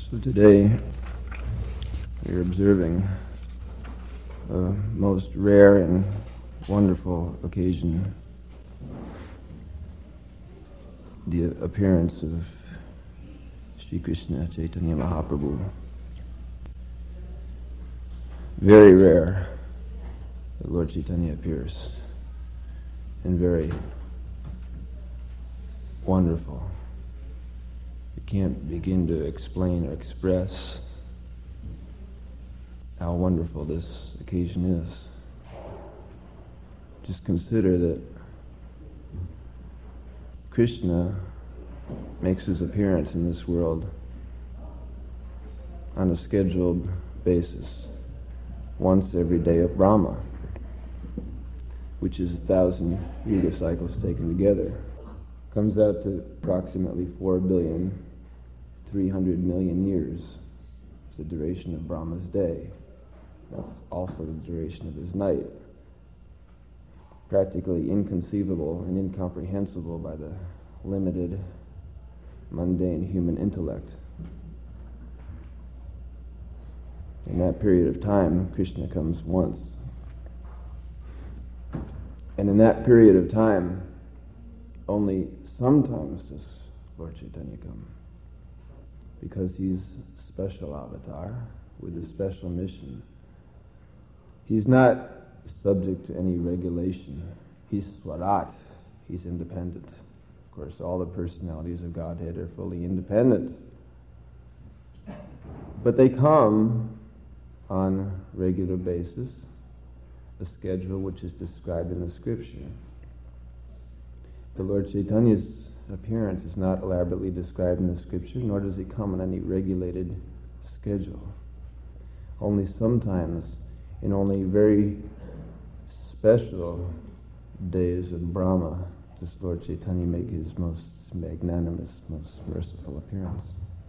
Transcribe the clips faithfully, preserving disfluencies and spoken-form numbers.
So today we're observing a most rare and wonderful occasion, the appearance of Sri Krishna Chaitanya Mahaprabhu. Very rare that Lord Chaitanya appears, and very wonderful. We can't begin to explain or express how wonderful this occasion is. Just consider that Krishna makes his appearance in this world on a scheduled basis, once every day of Brahma, which is a thousand yuga cycles taken together. Comes out to approximately four billion, three hundred million years. It's the duration of Brahma's day. That's also the duration of his night. Practically inconceivable and incomprehensible by the limited, mundane human intellect. In that period of time, Krishna comes once. And in that period of time, only sometimes does Lord Chaitanya come, because he's a special avatar with a special mission. He's not subject to any regulation. He's Swarat. He's independent. Of course, all the personalities of Godhead are fully independent. But they come on a regular basis, a schedule which is described in the scripture. The Lord Chaitanya's appearance is not elaborately described in the scripture, nor does he come on any regulated schedule. Only sometimes, in only very special days of Brahma, does Lord Chaitanya make his most magnanimous, most merciful appearance.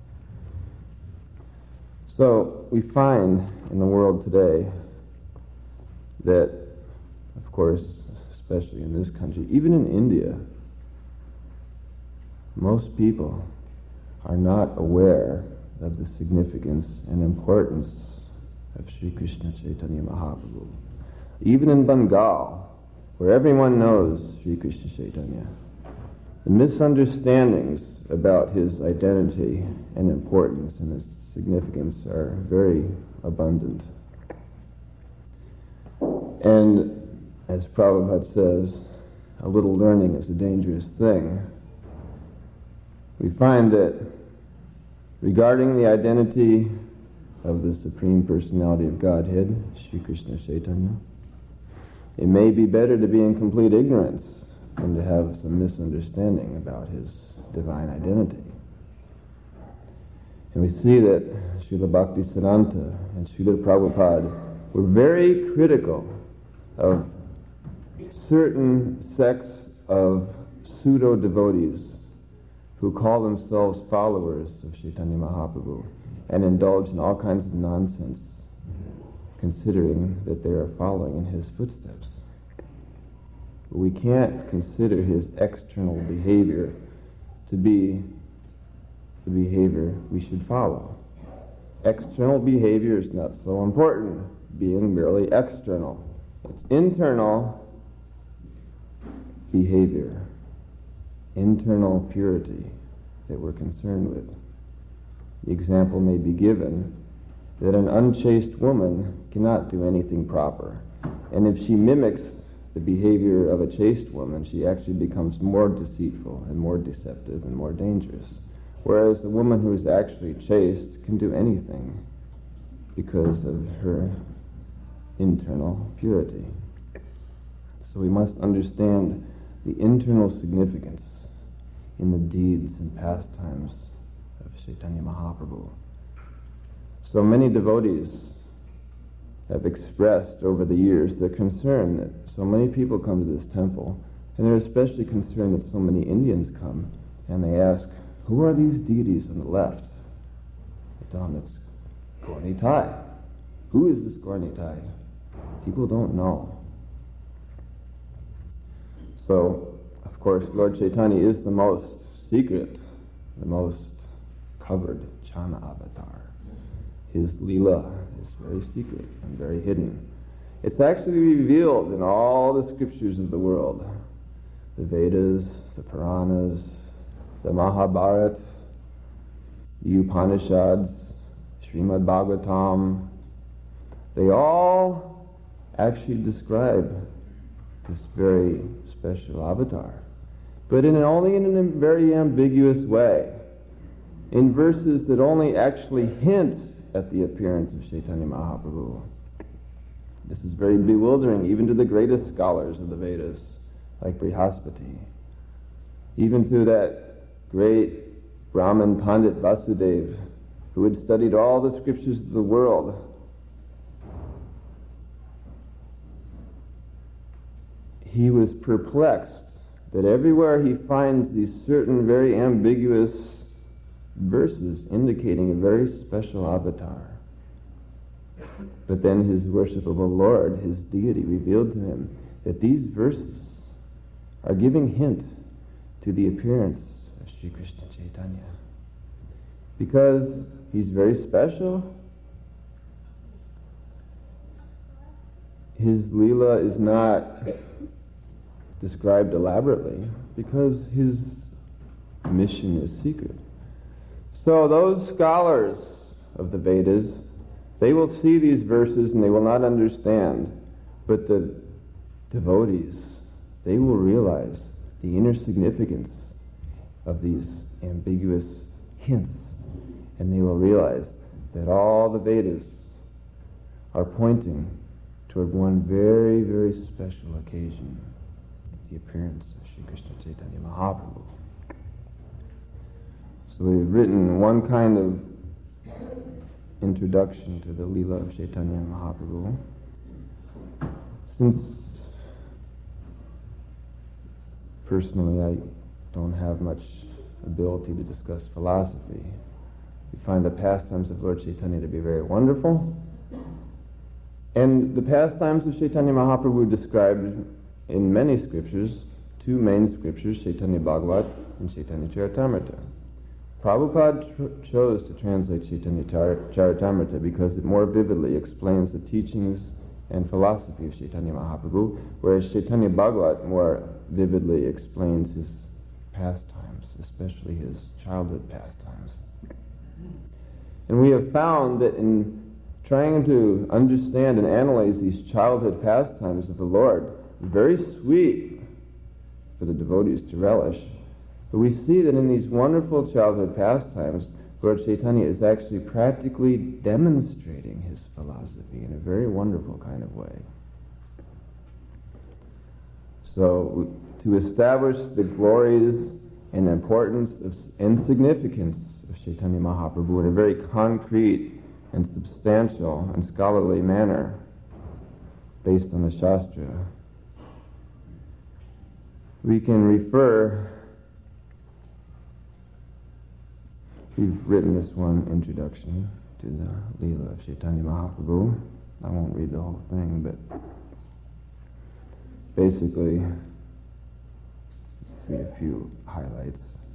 So we find in the world today that, of course, especially in this country, even in India, most people are not aware of the significance and importance of Sri Krishna Chaitanya Mahaprabhu. Even in Bengal, where everyone knows Sri Krishna Chaitanya, the misunderstandings about his identity and importance and his significance are very abundant. And as Prabhupada says, a little learning is a dangerous thing. We find that regarding the identity of the Supreme Personality of Godhead, Sri Krishna Chaitanya, it may be better to be in complete ignorance than to have some misunderstanding about his divine identity. And we see that Srila Bhaktisiddhanta and Srila Prabhupada were very critical of certain sects of pseudo-devotees who call themselves followers of Chaitanya Mahaprabhu and indulge in all kinds of nonsense, considering that they are following in his footsteps. But we can't consider his external behavior to be the behavior we should follow. External behavior is not so important, being merely external. It's internal behavior, internal purity that we're concerned with. The example may be given that an unchaste woman cannot do anything proper, and if she mimics the behavior of a chaste woman, she actually becomes more deceitful and more deceptive and more dangerous. Whereas the woman who is actually chaste can do anything because of her internal purity. So we must understand the internal significance in the deeds and pastimes of Chaitanya Mahaprabhu. So many devotees have expressed over the years their concern that so many people come to this temple, and they're especially concerned that so many Indians come, and they ask, who are these deities on the left? I tell them, it's Gaur Nitai. Who is this Gaur Nitai? People don't know. So, of course, Lord Chaitanya is the most secret, the most covered Vachana avatar. His Leela is very secret and very hidden. It's actually revealed in all the scriptures of the world. The Vedas, the Puranas, the Mahabharata, the Upanishads, Srimad Bhagavatam, they all actually describe this very special avatar, but in only in a very ambiguous way, in verses that only actually hint at the appearance of Chaitanya Mahaprabhu. This is very bewildering even to the greatest scholars of the Vedas, like Brihaspati, even to that great Brahmin Pandit Vasudeva, who had studied all the scriptures of the world. He was perplexed that everywhere he finds these certain very ambiguous verses indicating a very special avatar. But then his worshipable Lord, his deity, revealed to him that these verses are giving hint to the appearance of Sri Krishna Chaitanya. Because he's very special, his Leela is not described elaborately because his mission is secret. So those scholars of the Vedas, they will see these verses and they will not understand, but the devotees, they will realize the inner significance of these ambiguous hints, and they will realize that all the Vedas are pointing toward one very, very special occasion, the appearance of Sri Krishna Chaitanya Mahaprabhu. So we've written one kind of introduction to the Leela of Chaitanya Mahaprabhu. Since personally I don't have much ability to discuss philosophy, we find the pastimes of Lord Chaitanya to be very wonderful. And the pastimes of Chaitanya Mahaprabhu described in many scriptures, two main scriptures, Chaitanya Bhagavat and Chaitanya Charitamrita. Prabhupada tr- chose to translate Chaitanya Char- Charitamrita because it more vividly explains the teachings and philosophy of Chaitanya Mahaprabhu, whereas Chaitanya Bhagavat more vividly explains his pastimes, especially his childhood pastimes. And we have found that in trying to understand and analyze these childhood pastimes of the Lord, very sweet for the devotees to relish, but we see that in these wonderful childhood pastimes, Lord Chaitanya is actually practically demonstrating his philosophy in a very wonderful kind of way. So, to establish the glories and importance of, and significance of Chaitanya Mahaprabhu in a very concrete and substantial and scholarly manner, based on the Shastra, we can refer. We've written this one introduction to the Leela of Chaitanya Mahaprabhu. I won't read the whole thing, but basically, read a few highlights.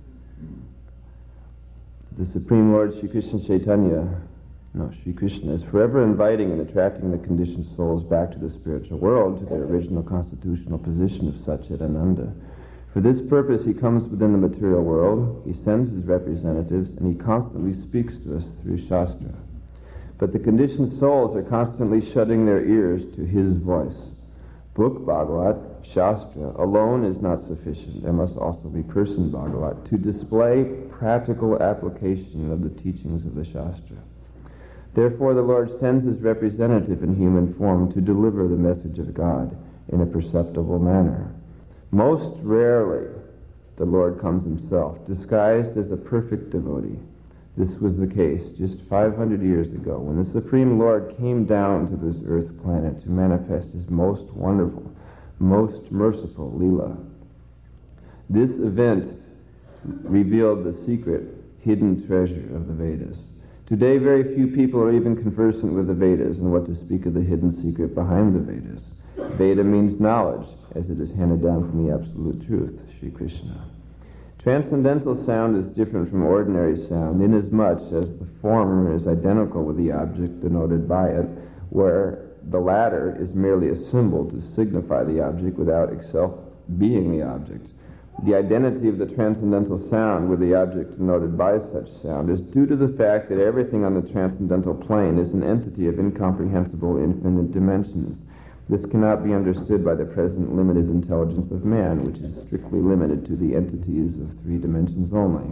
The Supreme Lord Sri Krishna Chaitanya, no, Sri Krishna, is forever inviting and attracting the conditioned souls back to the spiritual world, to their original constitutional position of Satchidananda. For this purpose, he comes within the material world, he sends his representatives, and he constantly speaks to us through Shastra. But the conditioned souls are constantly shutting their ears to his voice. Book Bhagavat, Shastra, alone is not sufficient. There must also be person Bhagavat to display practical application of the teachings of the Shastra. Therefore, the Lord sends his representative in human form to deliver the message of God in a perceptible manner. Most rarely, the Lord comes himself, disguised as a perfect devotee. This was the case just five hundred years ago, when the Supreme Lord came down to this earth planet to manifest his most wonderful, most merciful Leela. This event revealed the secret, hidden treasure of the Vedas. Today, very few people are even conversant with the Vedas, and what to speak of the hidden secret behind the Vedas. Veda means knowledge, as it is handed down from the absolute truth, Sri Krishna. Transcendental sound is different from ordinary sound inasmuch as the former is identical with the object denoted by it, where the latter is merely a symbol to signify the object without itself being the object. The identity of the transcendental sound with the object denoted by such sound is due to the fact that everything on the transcendental plane is an entity of incomprehensible infinite dimensions. This cannot be understood by the present limited intelligence of man, which is strictly limited to the entities of three dimensions only.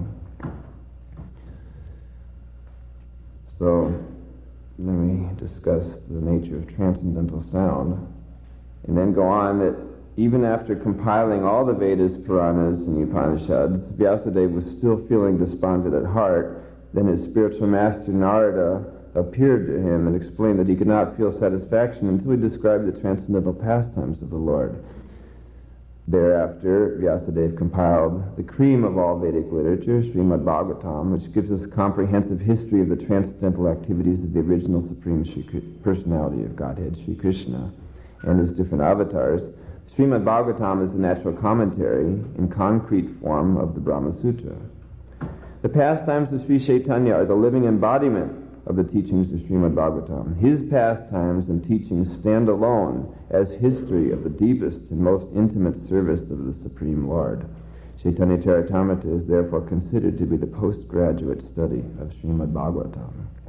So, let me discuss the nature of transcendental sound, and then go on that even after compiling all the Vedas, Puranas, and Upanishads, Vyasadeva was still feeling despondent at heart. Then his spiritual master Narada appeared to him and explained that he could not feel satisfaction until he described the transcendental pastimes of the Lord. Thereafter, Vyasadeva compiled the cream of all Vedic literature, Srimad Bhagavatam, which gives us a comprehensive history of the transcendental activities of the original Supreme Shri Personality of Godhead, Sri Krishna, and his different avatars. Srimad Bhagavatam is a natural commentary in concrete form of the Brahma Sutra. The pastimes of Sri Chaitanya are the living embodiment of the teachings of Srimad Bhagavatam. His pastimes and teachings stand alone as history of the deepest and most intimate service of the Supreme Lord. Chaitanya Charitamrita is therefore considered to be the postgraduate study of Srimad Bhagavatam.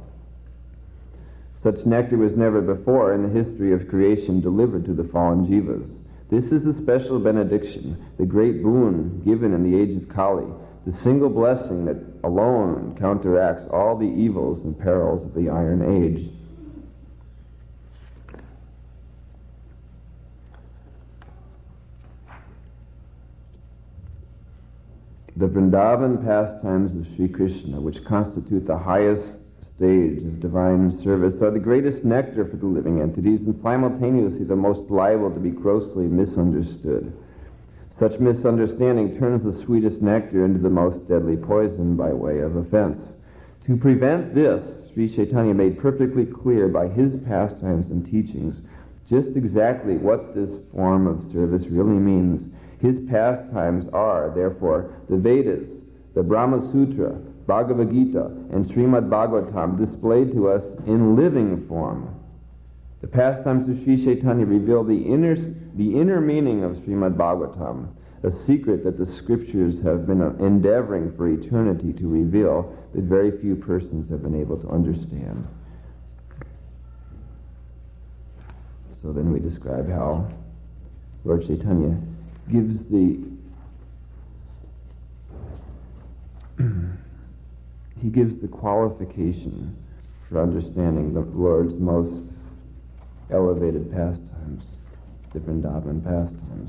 Such nectar was never before in the history of creation delivered to the fallen jivas. This is a special benediction, the great boon given in the age of Kali, the single blessing that alone counteracts all the evils and perils of the Iron Age. The Vrindavan pastimes of Sri Krishna, which constitute the highest stage of divine service, are the greatest nectar for the living entities and simultaneously the most liable to be grossly misunderstood. Such misunderstanding turns the sweetest nectar into the most deadly poison by way of offense. To prevent this, Sri Chaitanya made perfectly clear by his pastimes and teachings just exactly what this form of service really means. His pastimes are, therefore, the Vedas, the Brahma Sutra, Bhagavad Gita, and Srimad Bhagavatam displayed to us in living form. The pastimes of Sri Chaitanya reveal the inner, the inner meaning of Srimad Bhagavatam, a secret that the scriptures have been endeavoring for eternity to reveal, that very few persons have been able to understand. So then we describe how Lord Chaitanya gives the he gives the qualification for understanding the Lord's most elevated pastimes, the Vrindavan pastimes.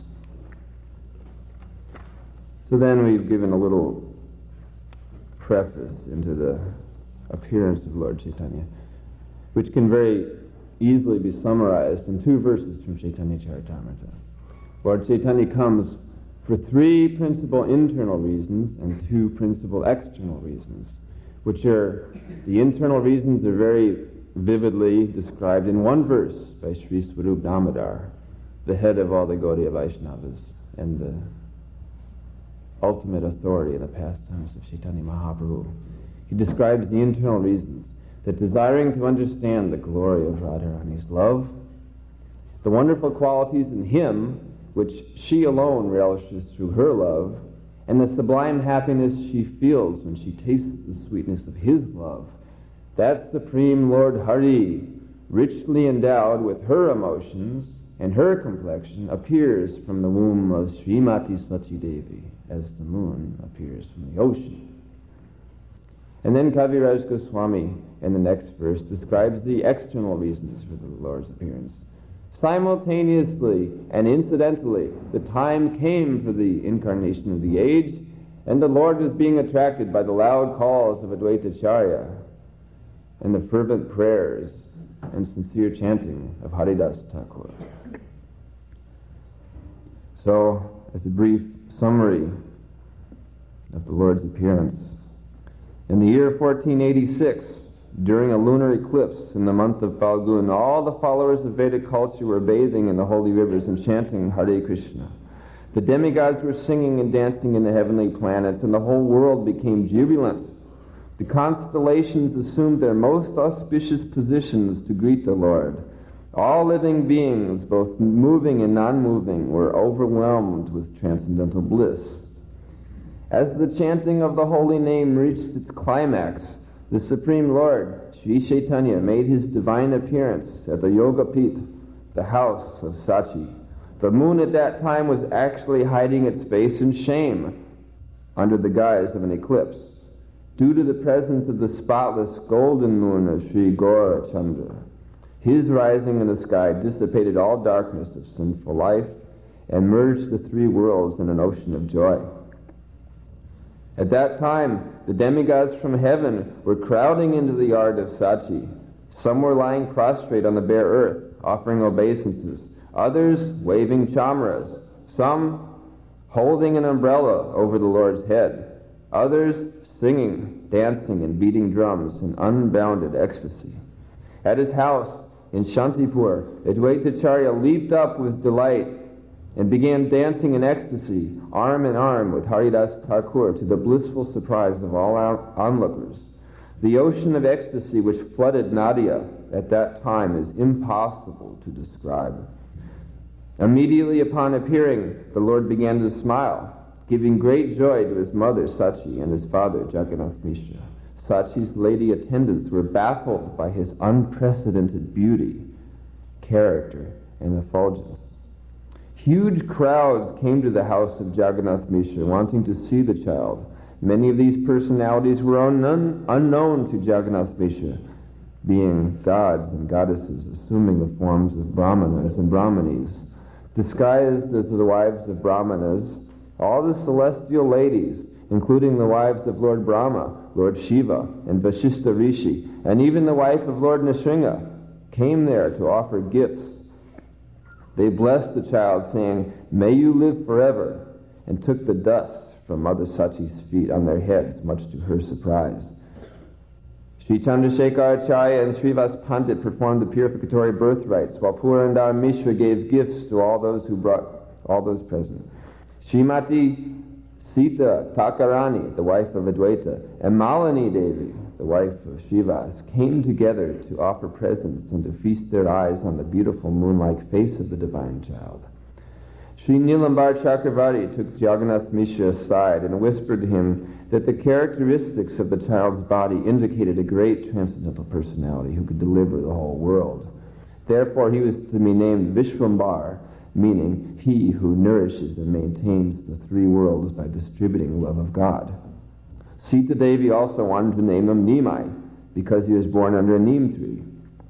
So then we've given a little preface into the appearance of Lord Chaitanya, which can very easily be summarized in two verses from Chaitanya Charitamrita. Lord Chaitanya comes for three principal internal reasons and two principal external reasons, which are, the internal reasons are very vividly described in one verse by Sri Swarup Damodar, the head of all the Gaudiya Vaishnavas and the ultimate authority in the pastimes of Chaitanya Mahaprabhu. He describes the internal reasons, that desiring to understand the glory of Radharani's love, the wonderful qualities in him which she alone relishes through her love, and the sublime happiness she feels when she tastes the sweetness of his love, that Supreme Lord Hari, richly endowed with her emotions and her complexion, appears from the womb of Srimati Sachi Devi, as the moon appears from the ocean. And then Kaviraj Goswami, in the next verse, describes the external reasons for the Lord's appearance. Simultaneously and incidentally, the time came for the incarnation of the age, and the Lord was being attracted by the loud calls of Advaita Charya and the fervent prayers and sincere chanting of Haridas Thakur. So, as a brief summary of the Lord's appearance, in the year fourteen eighty-six, during a lunar eclipse in the month of Falgun, all the followers of Vedic culture were bathing in the holy rivers and chanting Hare Krishna. The demigods were singing and dancing in the heavenly planets, and the whole world became jubilant. The constellations assumed their most auspicious positions to greet the Lord. All living beings, both moving and non-moving, were overwhelmed with transcendental bliss. As the chanting of the holy name reached its climax, the Supreme Lord, Sri Chaitanya, made his divine appearance at the Yoga Pit, the house of Sachi. The moon at that time was actually hiding its face in shame under the guise of an eclipse, due to the presence of the spotless golden moon of Sri Gaurachandra. His rising in the sky dissipated all darkness of sinful life and merged the three worlds in an ocean of joy. At that time, the demigods from heaven were crowding into the yard of Sachi. Some were lying prostrate on the bare earth, offering obeisances, others waving chamras, some holding an umbrella over the Lord's head, others singing, dancing, and beating drums in unbounded ecstasy. At his house in Shantipur, Advaitacharya leaped up with delight and began dancing in ecstasy, arm in arm with Haridas Thakur, to the blissful surprise of all onlookers. The ocean of ecstasy which flooded Nadia at that time is impossible to describe. Immediately upon appearing, the Lord began to smile, giving great joy to his mother Sachi and his father Jagannath Mishra. Sachi's lady attendants were baffled by his unprecedented beauty, character, and effulgence. Huge crowds came to the house of Jagannath Mishra, wanting to see the child. Many of these personalities were unknown, unknown to Jagannath Mishra, being gods and goddesses, assuming the forms of brahmanas and brahmanis. Disguised as the wives of brahmanas, all the celestial ladies, including the wives of Lord Brahma, Lord Shiva, and Vashishta Rishi, and even the wife of Lord Nrsimha, came there to offer gifts. They blessed the child, saying, "May you live forever," and took the dust from Mother Sachi's feet on their heads, much to her surprise. Sri Chandrasekhar Acharya and Srivas Pandit performed the purificatory birth rites, while Purandar Mishra gave gifts to all those who brought all those present. Srimati Sita Takarani, the wife of Adwaita, and Malini Devi, the wife of Srivas, came together to offer presents and to feast their eyes on the beautiful moon-like face of the divine child. Sri Nilambar Chakravarti took Jagannath Mishra aside and whispered to him that the characteristics of the child's body indicated a great transcendental personality who could deliver the whole world. Therefore, he was to be named Vishwambar, meaning he who nourishes and maintains the three worlds by distributing love of God. Sita Devi also wanted to name him Nimai, because he was born under a neem tree.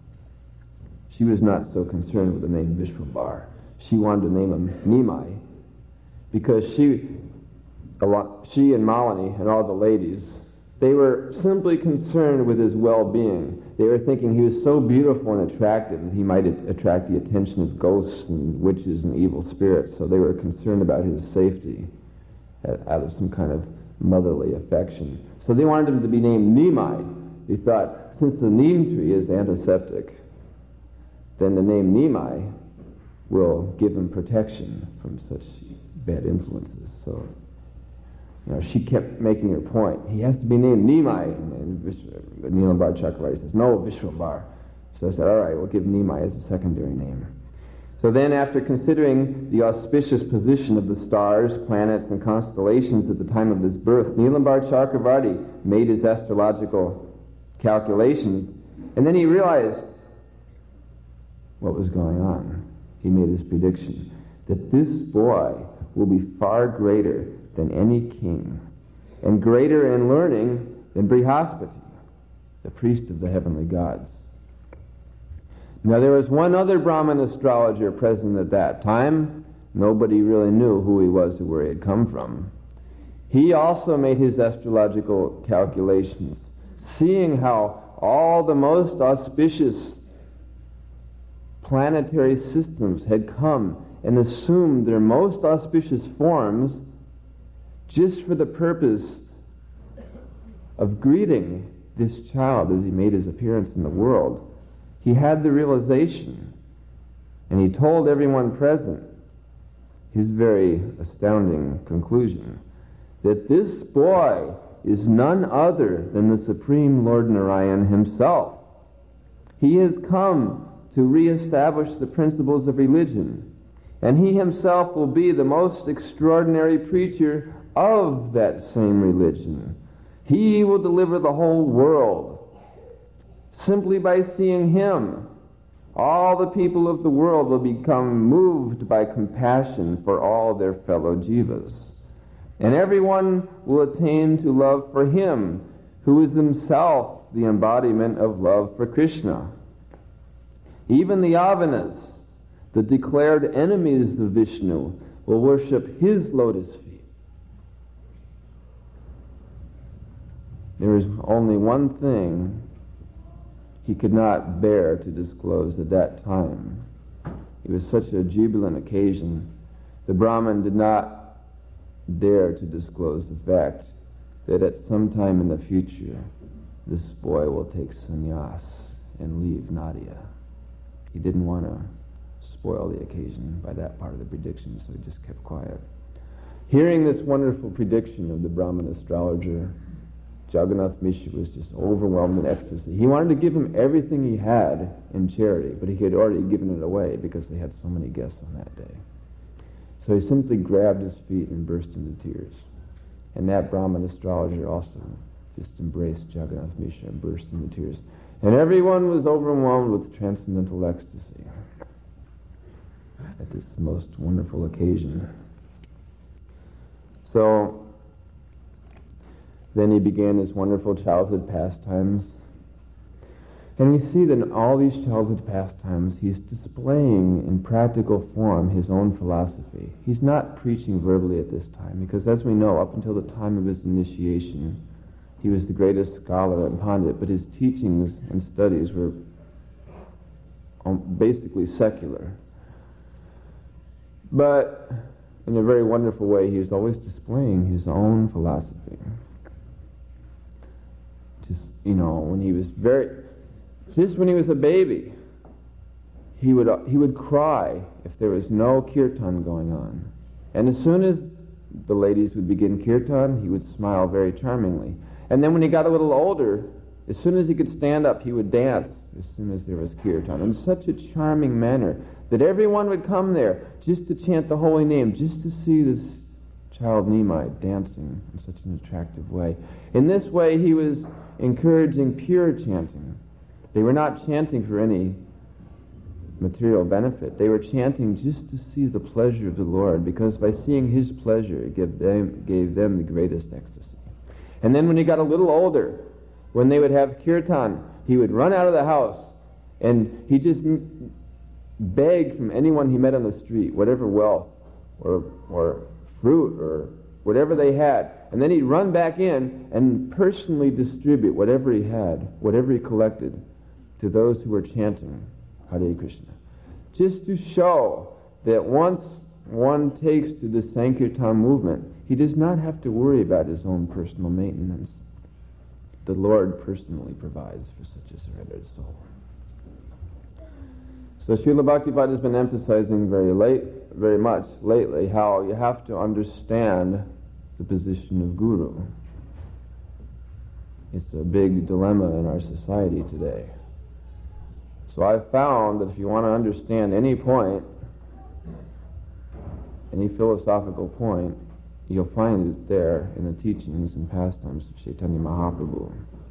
She was not so concerned with the name Vishwambar. She wanted to name him Nimai, because she, a lot, she and Malini and all the ladies, they were simply concerned with his well-being. They were thinking he was so beautiful and attractive that he might attract the attention of ghosts and witches and evil spirits, so they were concerned about his safety out of some kind of motherly affection. So they wanted him to be named Nimai. They thought, since the neem tree is antiseptic, then the name Nimai will give him protection from such bad influences. So, you know, she kept making her point. He has to be named Nimai. And Nilambar Chakravarti says, no, Vishwambar. So I said, all right, we'll give Nimai as a secondary name. So then, after considering the auspicious position of the stars, planets, and constellations at the time of his birth, Nilambar Chakravarti made his astrological calculations, and then he realized what was going on. He made his prediction that this boy will be far greater than any king, and greater in learning than Brihaspati, the priest of the heavenly gods. Now there was one other Brahmin astrologer present at that time. Nobody really knew who he was or where he had come from. He also made his astrological calculations, seeing how all the most auspicious planetary systems had come and assumed their most auspicious forms just for the purpose of greeting this child as he made his appearance in the world. He had the realization, and he told everyone present, his very astounding conclusion that this boy is none other than the Supreme Lord Narayan himself. He has come to reestablish the principles of religion, and he himself will be the most extraordinary preacher of that same religion. He will deliver the whole world. Simply by seeing him, all the people of the world will become moved by compassion for all their fellow jivas. And everyone will attain to love for him, who is himself the embodiment of love for Krishna. Even the Avanas, the declared enemies of Vishnu, will worship his lotus feet. There is only one thing he could not bear to disclose at that time. It was such a jubilant occasion. The Brahmin did not dare to disclose the fact that at some time in the future, this boy will take sannyas and leave Nadia. He didn't want to spoil the occasion by that part of the prediction, so he just kept quiet. Hearing this wonderful prediction of the Brahmin astrologer, Jagannath Mishra was just overwhelmed in ecstasy. He wanted to give him everything he had in charity, but he had already given it away because they had so many guests on that day. So he simply grabbed his feet and burst into tears. And that Brahmin astrologer also just embraced Jagannath Mishra and burst into tears. And everyone was overwhelmed with transcendental ecstasy at this most wonderful occasion. So then he began his wonderful childhood pastimes. And we see that in all these childhood pastimes, he's displaying in practical form his own philosophy. He's not preaching verbally at this time, because as we know, up until the time of his initiation, he was the greatest scholar and pandit, but his teachings and studies were basically secular. But in a very wonderful way, he was always displaying his own philosophy. Just, you know, when he was very... Just when he was a baby, he would uh, he would cry if there was no kirtan going on. And as soon as the ladies would begin kirtan, he would smile very charmingly. And then when he got a little older, as soon as he could stand up, he would dance as soon as there was kirtan, in such a charming manner that everyone would come there just to chant the holy name, just to see this child Nimai dancing in such an attractive way. In this way, he was encouraging pure chanting. They were not chanting for any material benefit. They were chanting just to see the pleasure of the Lord, because by seeing his pleasure, it gave them, gave them the greatest ecstasy. And then when he got a little older, when they would have kirtan, he would run out of the house, and he just m- begged from anyone he met on the street, whatever wealth or, or fruit or whatever they had. And then he'd run back in and personally distribute whatever he had, whatever he collected, to those who were chanting Hare Krishna. Just to show that once one takes to the Sankirtan movement, he does not have to worry about his own personal maintenance. The Lord personally provides for such a surrendered soul. So Srila Bhaktipada has been emphasizing very late, very much lately how you have to understand the position of Guru. It's a big dilemma in our society today. So I've found that if you want to understand any point, any philosophical point, you'll find it there in the teachings and pastimes of Chaitanya Mahaprabhu.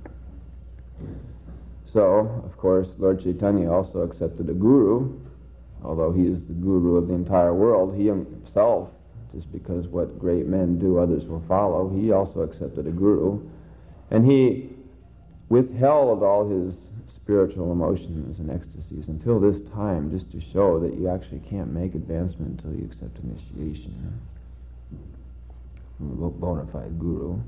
So, of course, Lord Chaitanya also accepted a guru, although he is the guru of the entire world. He himself, just because what great men do, others will follow, he also accepted a guru. And he withheld all his spiritual emotions and ecstasies until this time, just to show that you actually can't make advancement until you accept initiation from a bona fide guru.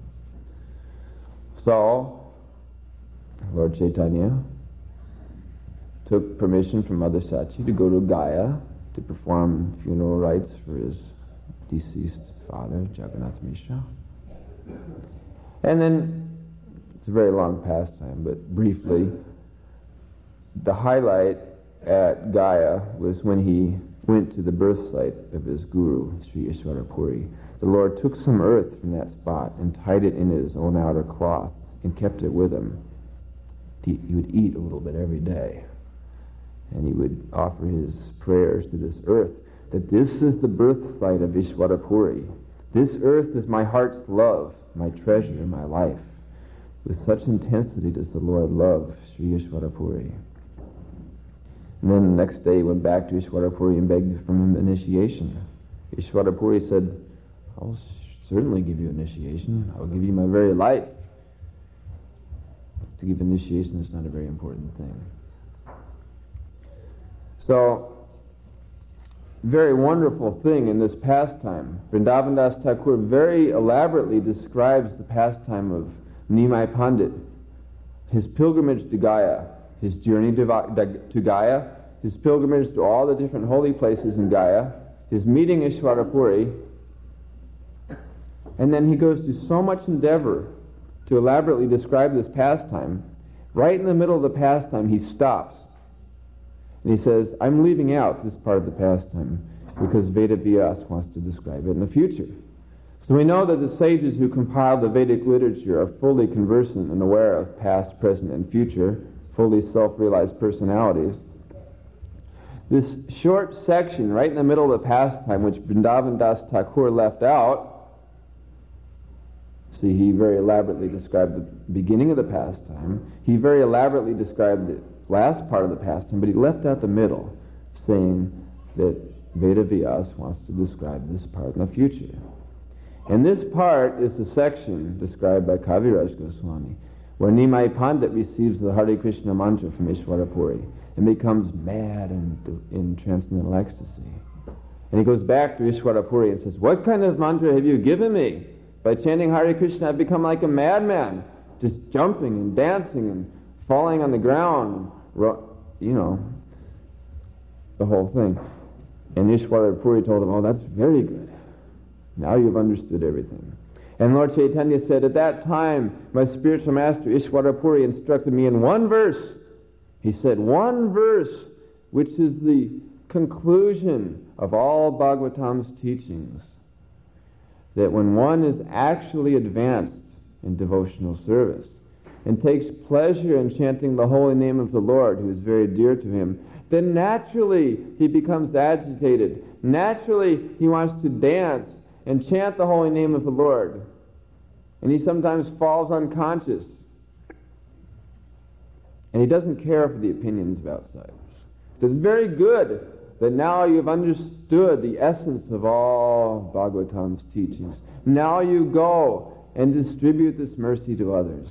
So, Lord Chaitanya took permission from Mother Sachi to go to Gaya to perform funeral rites for his deceased father, Jagannath Mishra. And then, it's a very long pastime, but briefly, the highlight at Gaya was when he went to the birth site of his guru, Sri Ishwarapuri, the Lord took some earth from that spot and tied it in his own outer cloth and kept it with him. He, he would eat a little bit every day, and he would offer his prayers to this earth, that this is the birth site of Ishwarapuri. This earth is my heart's love, my treasure, my life. With such intensity does the Lord love Sri Ishwarapuri. And then the next day he went back to Ishwarapuri and begged from him initiation. Ishwarapuri said, I'll certainly give you initiation. I'll give you my very life. To give initiation is not a very important thing. So, very wonderful thing in this pastime. Vrindavan Das Thakur very elaborately describes the pastime of Nimai Pandit, his pilgrimage to Gaya, his journey to, to Gaya, his pilgrimage to all the different holy places in Gaya, his meeting Ishwarapuri, and then he goes to so much endeavor to elaborately describe this pastime. Right in the middle of the pastime, he stops. And he says, I'm leaving out this part of the pastime because Veda Vyas wants to describe it in the future. So we know that the sages who compiled the Vedic literature are fully conversant and aware of past, present, and future, fully self-realized personalities. This short section right in the middle of the pastime, which Vrindavan Das Thakur left out, see, he very elaborately described the beginning of the pastime. He very elaborately described the last part of the pastime, but he left out the middle, saying that Veda Vyas wants to describe this part in the future. And this part is the section described by Kaviraj Goswami, where Nimai Pandit receives the Hare Krishna mantra from Ishwarapuri and becomes mad in, in transcendental ecstasy. And he goes back to Ishwarapuri and says, what kind of mantra have you given me? By chanting Hare Krishna, I've become like a madman, just jumping and dancing and falling on the ground, you know, the whole thing. And Ishwarapuri told him, oh, that's very good. Now you've understood everything. And Lord Chaitanya said, at that time, my spiritual master Ishwarapuri instructed me in one verse. He said, one verse, which is the conclusion of all Bhagavatam's teachings, that when one is actually advanced in devotional service and takes pleasure in chanting the holy name of the Lord, who is very dear to him, then naturally he becomes agitated. Naturally he wants to dance and chant the holy name of the Lord. And he sometimes falls unconscious. And he doesn't care for the opinions of outsiders. So it's very good that now you've understood the essence of all Bhagavatam's teachings. Now you go and distribute this mercy to others.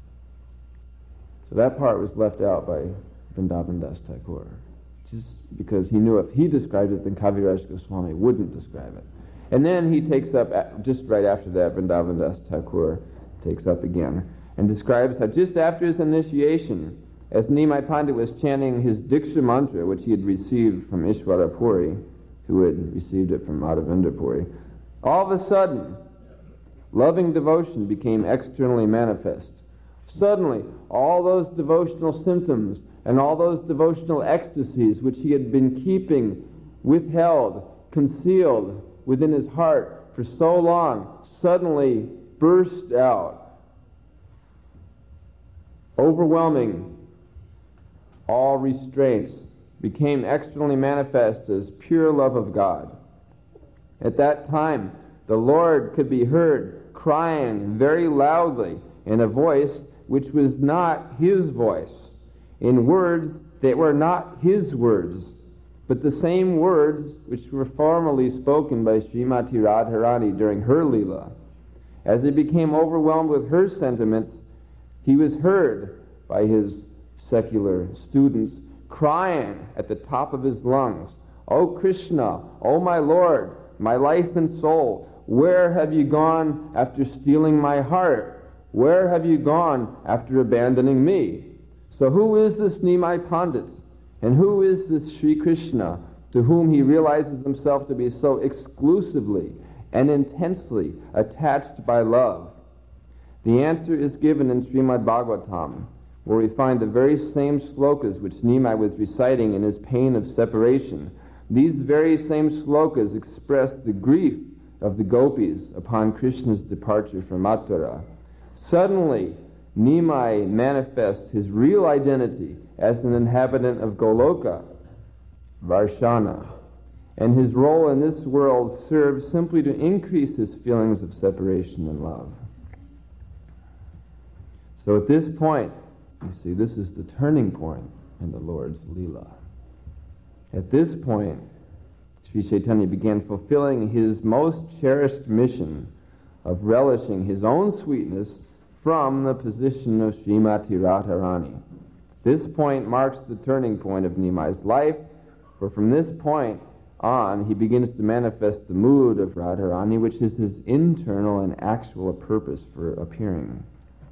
So that part was left out by Vrindavan Das Thakur, just because he knew if he described it, then Kaviraj Goswami wouldn't describe it. And then he takes up, just right after that, Vrindavan Das Thakur takes up again and describes how just after his initiation, as Nimai Pandit was chanting his Diksha mantra, which he had received from Ishwarapuri, who had received it from Madhavendra Puri, all of a sudden, loving devotion became externally manifest. Suddenly, all those devotional symptoms and all those devotional ecstasies which he had been keeping withheld, concealed within his heart for so long, suddenly burst out, overwhelming all restraints, became externally manifest as pure love of God. At that time, the Lord could be heard crying very loudly in a voice which was not his voice, in words that were not his words, but the same words which were formerly spoken by Srimati Radharani during her Leela. As he became overwhelmed with her sentiments, he was heard by his secular students crying at the top of his lungs, "O Krishna, O my Lord, my life and soul, where have you gone after stealing my heart? Where have you gone after abandoning me?" So who is this Nimai Pandit? And who is this Sri Krishna to whom he realizes himself to be so exclusively and intensely attached by love? The answer is given in Srimad Bhagavatam, where we find the very same slokas which Nimai was reciting in his pain of separation. These very same slokas express the grief of the gopis upon Krishna's departure from Mathura. Suddenly, Nimai manifests his real identity as an inhabitant of Goloka, Varshana, and his role in this world serves simply to increase his feelings of separation and love. So at this point, you see, this is the turning point in the Lord's Leela. At this point, Sri Chaitanya began fulfilling his most cherished mission of relishing his own sweetness from the position of Srimati Radharani. This point marks the turning point of Nimai's life, for from this point on, he begins to manifest the mood of Radharani, which is his internal and actual purpose for appearing.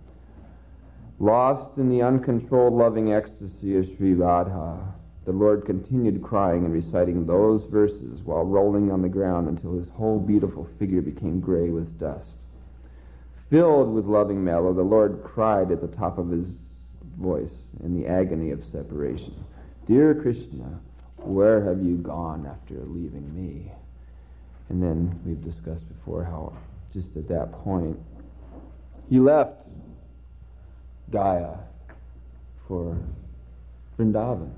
Lost in the uncontrolled loving ecstasy of Sri Radha, the Lord continued crying and reciting those verses while rolling on the ground until his whole beautiful figure became gray with dust. Filled with loving mellow, the Lord cried at the top of his voice in the agony of separation, "Dear Krishna, where have you gone after leaving me?" And then we've discussed before how just at that point he left Gaya for Vrindavan.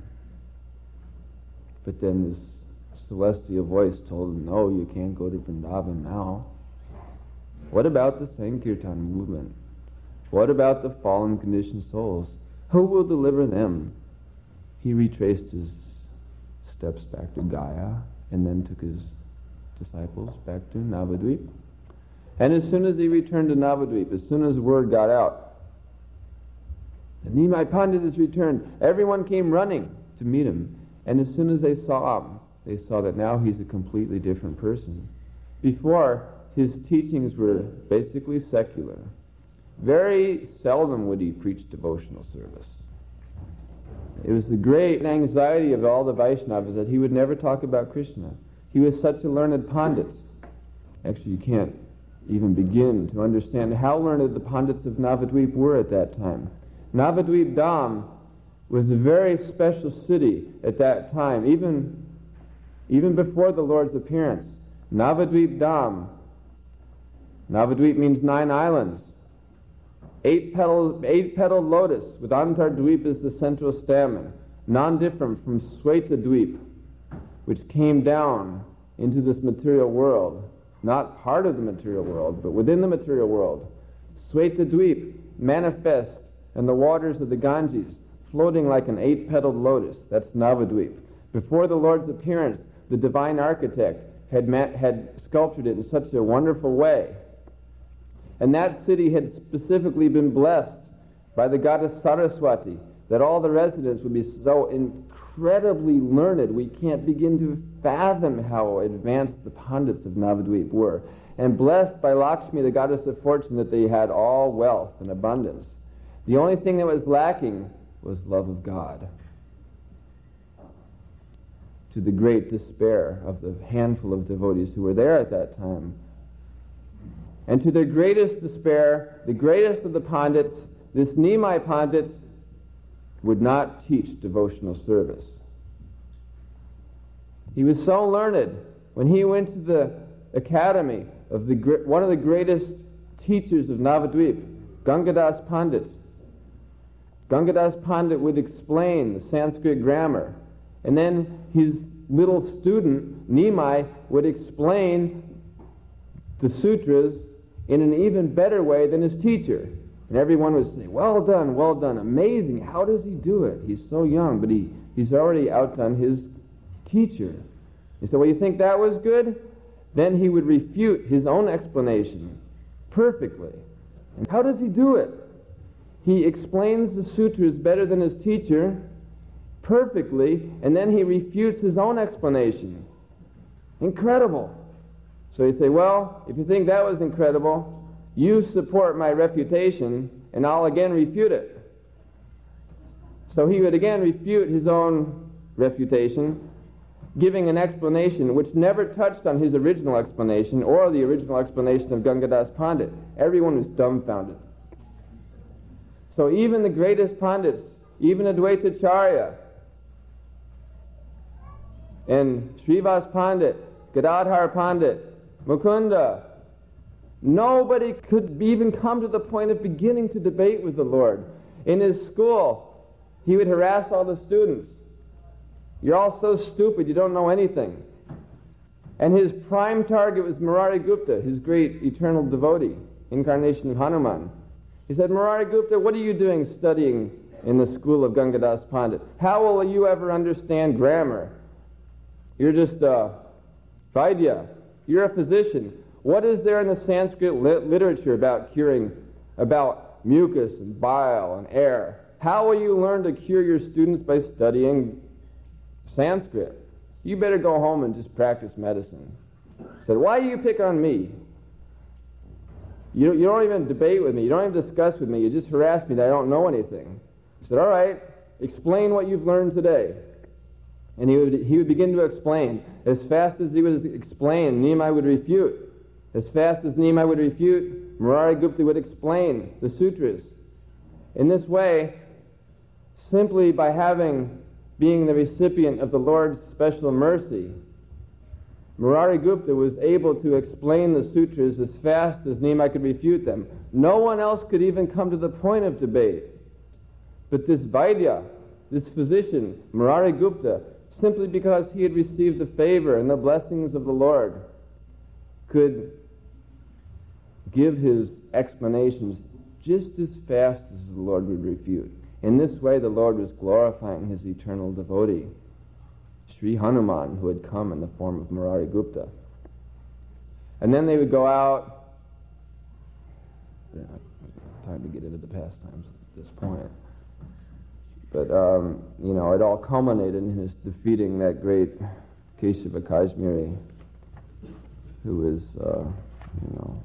But then this celestial voice told him, no, you can't go to Vrindavan now. What about the Sankirtan movement? What about the fallen conditioned souls? Who will deliver them? He retraced his steps back to Gaya and then took his disciples back to Navadvip. And as soon as he returned to Navadvip, as soon as word got out, the Nimai Pandit has returned, everyone came running to meet him. And as soon as they saw him, they saw that now he's a completely different person. Before, his teachings were basically secular. Very seldom would he preach devotional service. It was the great anxiety of all the Vaishnavas that he would never talk about Krishna. He was such a learned Pandit. Actually, you can't even begin to understand how learned the Pandits of Navadvip were at that time. Navadvip Dham was a very special city at that time, even, even before the Lord's appearance. Navadvip Dham. Navadvip means nine islands. Eight petal, eight petaled lotus with Antardvip as the central stamen, non-different from Sweta Dvip, which came down into this material world, not part of the material world, but within the material world. Sweta Dvip manifests in the waters of the Ganges, floating like an eight-petaled lotus. That's Navadvip. Before the Lord's appearance, the divine architect had, ma- had sculptured it in such a wonderful way. And that city had specifically been blessed by the goddess Saraswati, that all the residents would be so incredibly learned, we can't begin to fathom how advanced the Pandits of Navadvip were. And blessed by Lakshmi, the goddess of fortune, that they had all wealth and abundance. The only thing that was lacking was love of God. To the great despair of the handful of devotees who were there at that time. And to their greatest despair, the greatest of the Pandits, this Nimai Pandit, would not teach devotional service. He was so learned, when he went to the academy of the one of the greatest teachers of Navadvip, Gangadas Pandit, Gangadas Pandit would explain the Sanskrit grammar, and then his little student, Nimai, would explain the sutras in an even better way than his teacher. And everyone would say, well done, well done, amazing, how does he do it? He's so young, but he, he's already outdone his teacher. He said, well, you think that was good? Then he would refute his own explanation perfectly. And how does he do it? He explains the sutras better than his teacher perfectly, and then he refutes his own explanation. Incredible. So you say, well, if you think that was incredible, you support my refutation, and I'll again refute it. So he would again refute his own refutation, giving an explanation which never touched on his original explanation or the original explanation of Gangadas Pandit. Everyone was dumbfounded. So even the greatest Pandits, even Advaitacharya, and Srivas Pandit, Gadadhar Pandit, Mukunda. Nobody could even come to the point of beginning to debate with the Lord. In his school, he would harass all the students. You're all so stupid, you don't know anything. And his prime target was Murari Gupta, his great eternal devotee, incarnation of Hanuman. He said, Murari Gupta, what are you doing studying in the school of Gangadas Pandit? How will you ever understand grammar? You're just a Vaidya. You're a physician. What is there in the Sanskrit lit- literature about curing, about mucus and bile and air? How will you learn to cure your students by studying Sanskrit? You better go home and just practice medicine. He said, why do you pick on me? You, you don't even debate with me. You don't even discuss with me. You just harass me that I don't know anything. He said, all right, explain what you've learned today. And he would, he would begin to explain. As fast as he would explain, Nimai would refute. As fast as Nimai would refute, Murari Gupta would explain the sutras. In this way, simply by having, being the recipient of the Lord's special mercy, Murari Gupta was able to explain the sutras as fast as Nimai could refute them. No one else could even come to the point of debate. But this Vaidya, this physician, Murari Gupta, simply because he had received the favor and the blessings of the Lord, could give his explanations just as fast as the Lord would refute. In this way, the Lord was glorifying his eternal devotee, Sri Hanuman, who had come in the form of Murari Gupta. And then they would go out. Time to get into the pastimes at this point. But, um, you know, it all culminated in his defeating that great Keshava Kashmiri, who was, uh, you know,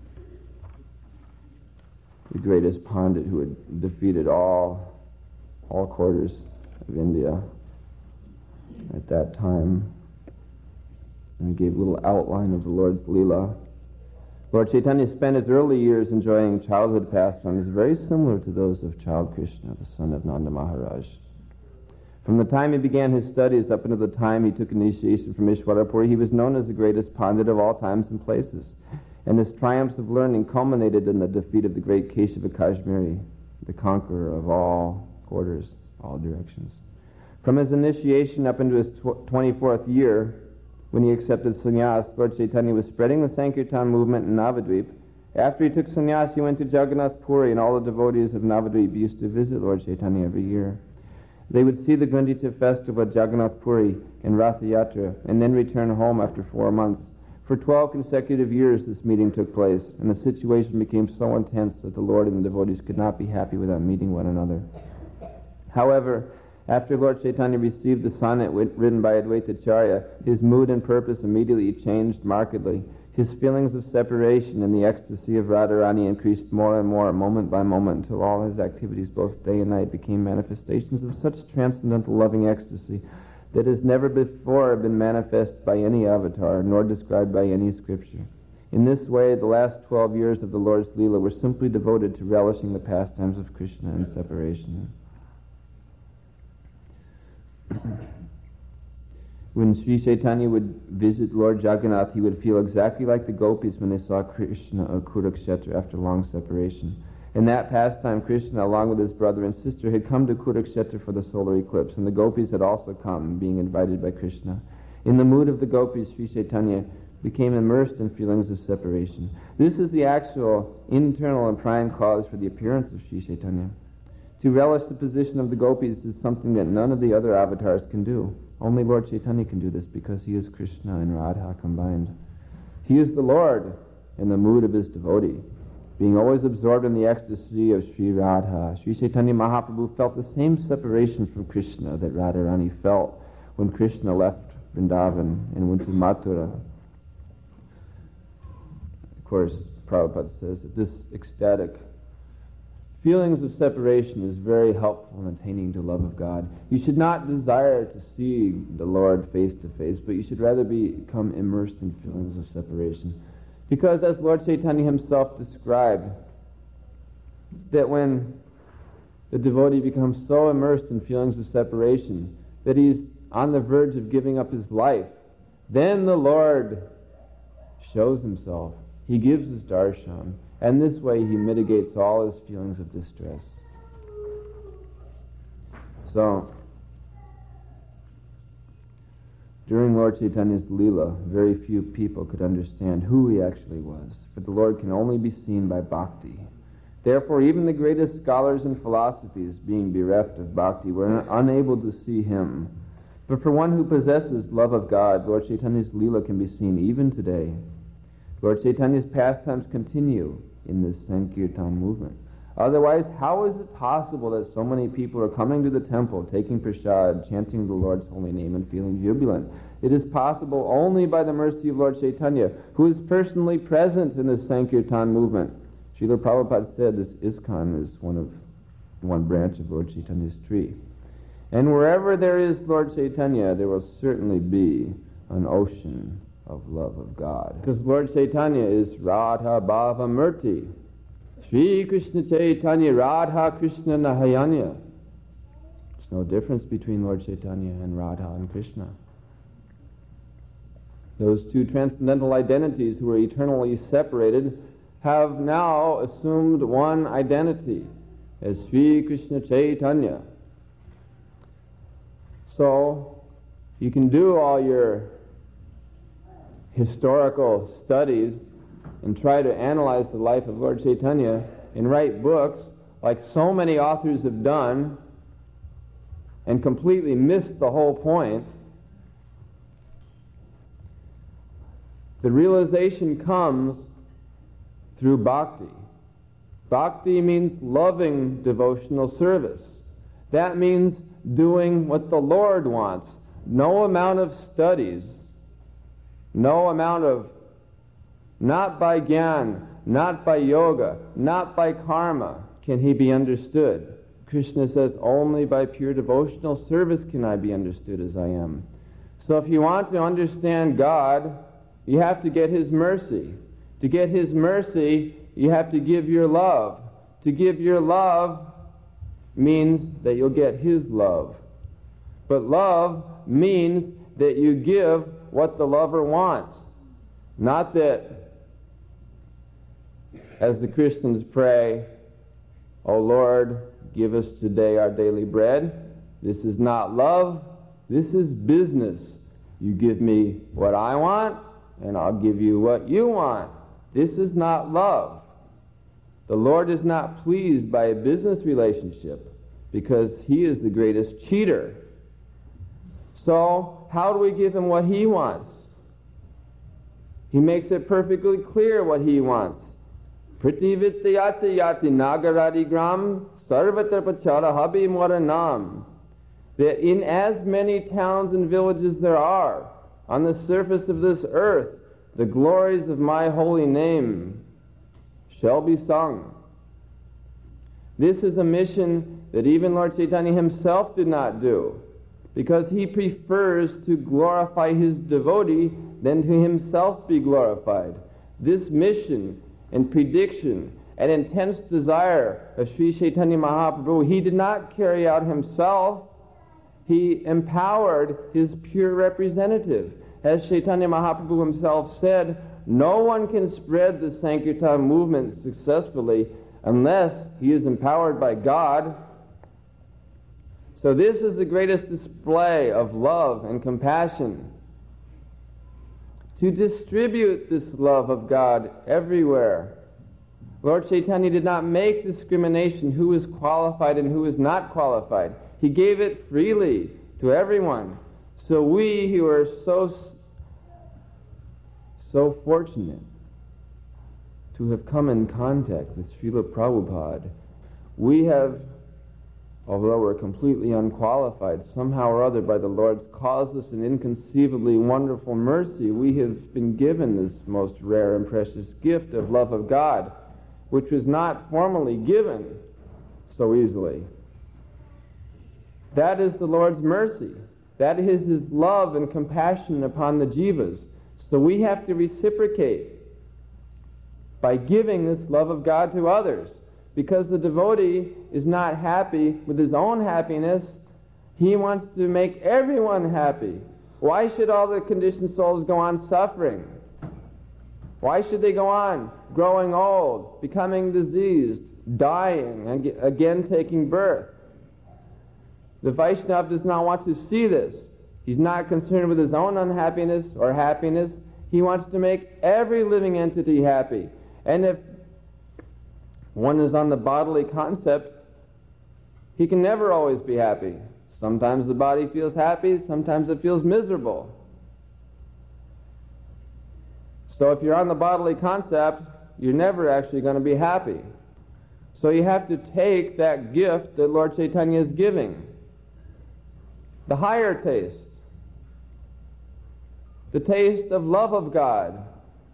the greatest Pandit who had defeated all, all quarters of India at that time. And he gave a little outline of the Lord's Leela. Lord Chaitanya spent his early years enjoying childhood pastimes very similar to those of child Krishna, the son of Nanda Maharaj. From the time he began his studies up until the time he took initiation from Ishwarapur, he was known as the greatest Pandit of all times and places. And his triumphs of learning culminated in the defeat of the great Keshava Kashmiri, the conqueror of all quarters, all directions. From his initiation up into his tw- twenty-fourth year, when he accepted sannyas, Lord Chaitanya was spreading the Sankirtan movement in Navadvip. After he took sannyas, he went to Jagannath Puri, and all the devotees of Navadvip used to visit Lord Chaitanya every year. They would see the Gundicha festival at Jagannath Puri and Ratha Yatra, and then return home after four months. For twelve consecutive years this meeting took place, and the situation became so intense that the Lord and the devotees could not be happy without meeting one another. However, after Lord Chaitanya received the sonnet written by Advaitacharya, his mood and purpose immediately changed markedly. His feelings of separation and the ecstasy of Radharani increased more and more, moment by moment, until all his activities, both day and night, became manifestations of such transcendental loving ecstasy that has never before been manifest by any avatar, nor described by any scripture. In this way, the last twelve years of the Lord's Leela were simply devoted to relishing the pastimes of Krishna and separation. When Sri Chaitanya would visit Lord Jagannath, he would feel exactly like the gopis when they saw Krishna at Kurukshetra after long separation. In that pastime, Krishna, along with his brother and sister, had come to Kurukshetra for the solar eclipse, and the gopis had also come, being invited by Krishna. In the mood of the gopis, Sri Chaitanya became immersed in feelings of separation. This is the actual internal and prime cause for the appearance of Sri Chaitanya. To relish the position of the gopis is something that none of the other avatars can do. Only Lord Chaitanya can do this because he is Krishna and Radha combined. He is the Lord in the mood of his devotee, being always absorbed in the ecstasy of Sri Radha. Sri Chaitanya Mahaprabhu felt the same separation from Krishna that Radharani felt when Krishna left Vrindavan and went to Mathura. Of course, Prabhupada says that this ecstatic feelings of separation is very helpful in attaining to love of God. You should not desire to see the Lord face to face, but you should rather become immersed in feelings of separation. Because as Lord Chaitanya himself described, that when the devotee becomes so immersed in feelings of separation that he's on the verge of giving up his life, then the Lord shows himself. He gives his darshan, and this way he mitigates all his feelings of distress. So, during Lord Chaitanya's Leela, very few people could understand who he actually was, for the Lord can only be seen by bhakti. Therefore, even the greatest scholars and philosophies, being bereft of bhakti, were unable to see him. But for one who possesses love of God, Lord Chaitanya's Leela can be seen even today. Lord Chaitanya's pastimes continue in this Sankirtan movement. Otherwise, how is it possible that so many people are coming to the temple, taking prasad, chanting the Lord's holy name, and feeling jubilant? It is possible only by the mercy of Lord Chaitanya, who is personally present in this Sankirtan movement. Srila Prabhupada said this ISKCON is one of one branch of Lord Chaitanya's tree. And wherever there is Lord Chaitanya, there will certainly be an ocean of love of God. Because Lord Chaitanya is Radha Bhava Murti. Sri Krishna Chaitanya Radha Krishna Nahayanya. There's no difference between Lord Chaitanya and Radha and Krishna. Those two transcendental identities who were eternally separated have now assumed one identity as Sri Krishna Chaitanya. So, you can do all your historical studies and try to analyze the life of Lord Chaitanya and write books like so many authors have done and completely missed the whole point. The realization comes through bhakti. Bhakti means loving devotional service. That means doing what the Lord wants. No amount of studies, no amount of, not by jnana, not by yoga, not by karma can he be understood. Krishna says, only by pure devotional service can I be understood as I am. So if you want to understand God, you have to get his mercy. To get his mercy, you have to give your love. To give your love means that you'll get his love. But love means that you give what the lover wants. Not that, as the Christians pray, O Lord, give us today our daily bread. This is not love, this is business. You give me what I want, and I'll give you what you want. This is not love. The Lord is not pleased by a business relationship because he is the greatest cheater. So, how do we give him what he wants? He makes it perfectly clear what he wants. Pritivittayati yati nagaradi gram sarvatra pachara habi moranam. That in as many towns and villages there are on the surface of this earth, the glories of my holy name shall be sung. This is a mission that even Lord Chaitanya himself did not do, because he prefers to glorify his devotee than to himself be glorified. This mission and prediction and intense desire of Sri Chaitanya Mahaprabhu, he did not carry out himself. He empowered his pure representative. As Chaitanya Mahaprabhu himself said, no one can spread the Sankirtan movement successfully unless he is empowered by God. So this is the greatest display of love and compassion, to distribute this love of God everywhere. Lord Chaitanya did not make discrimination who is qualified and who is not qualified. He gave it freely to everyone. So we who are so, so fortunate to have come in contact with Srila Prabhupada, we have, although we're completely unqualified, somehow or other by the Lord's causeless and inconceivably wonderful mercy, we have been given this most rare and precious gift of love of God, which was not formally given so easily. That is the Lord's mercy. That is his love and compassion upon the jivas. So we have to reciprocate by giving this love of God to others. Because the devotee is not happy with his own happiness, He wants to make everyone happy. Why should all the conditioned souls go on suffering? Why should they go on growing old, becoming diseased, dying, and again taking birth? The Vaishnava does not want to see this. He's not concerned with his own unhappiness or happiness. He wants to make every living entity happy. And if one is on the bodily concept, he can never always be happy. Sometimes the body feels happy, sometimes it feels miserable. So if you're on the bodily concept, you're never actually going to be happy. So you have to take that gift that Lord Chaitanya is giving, the higher taste, the taste of love of God,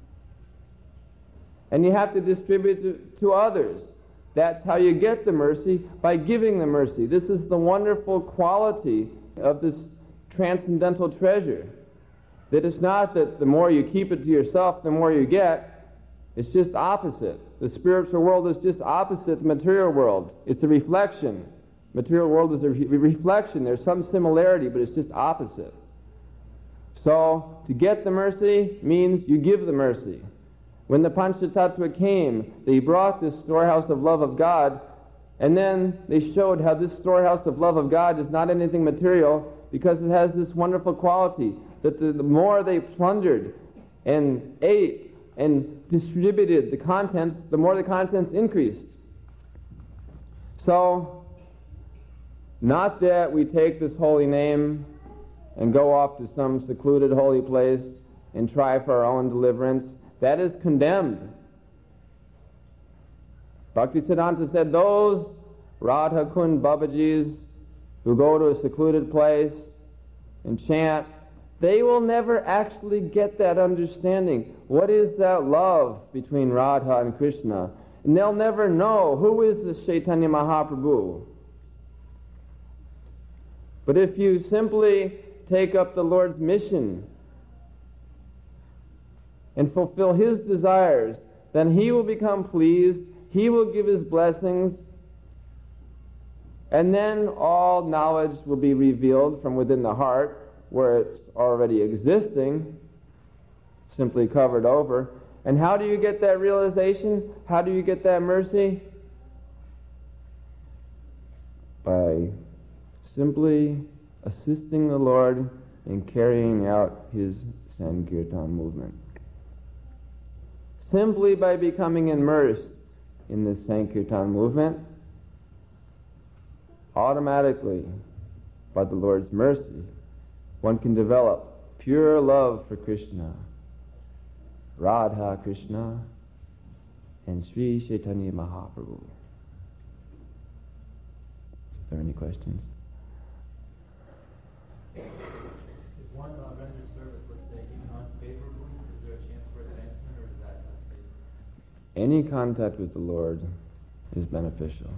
and you have to distribute it to others. That's how you get the mercy, by giving the mercy. This is the wonderful quality of this transcendental treasure. That it's not that the more you keep it to yourself, the more you get. It's just opposite. The spiritual world is just opposite the material world. It's a reflection. Material world is a re- reflection. There's some similarity, but it's just opposite. So, to get the mercy means you give the mercy. When the Panchatattva came, they brought this storehouse of love of God, and then they showed how this storehouse of love of God is not anything material, because it has this wonderful quality that the, the more they plundered and ate and distributed the contents, the more the contents increased. So, not that we take this holy name and go off to some secluded holy place and try for our own deliverance. That is condemned. Bhaktisiddhanta said those Radha Kund Babajis who go to a secluded place and chant, they will never actually get that understanding. What is that love between Radha and Krishna? And they'll never know who is this Chaitanya Mahaprabhu. But if you simply take up the Lord's mission and fulfill His desires, then He will become pleased, He will give His blessings, and then all knowledge will be revealed from within the heart, where it's already existing, simply covered over. And how do you get that realization? How do you get that mercy? By simply assisting the Lord in carrying out His Sankirtan movement. Simply by becoming immersed in this Sankirtan movement, automatically, by the Lord's mercy, one can develop pure love for Krishna, Radha Krishna, and Sri Chaitanya Mahaprabhu. Are there any questions? If one uh, renders service, let's say, even unfavorably, is there a chance for advancement, or is that unsafe? Any contact with the Lord is beneficial.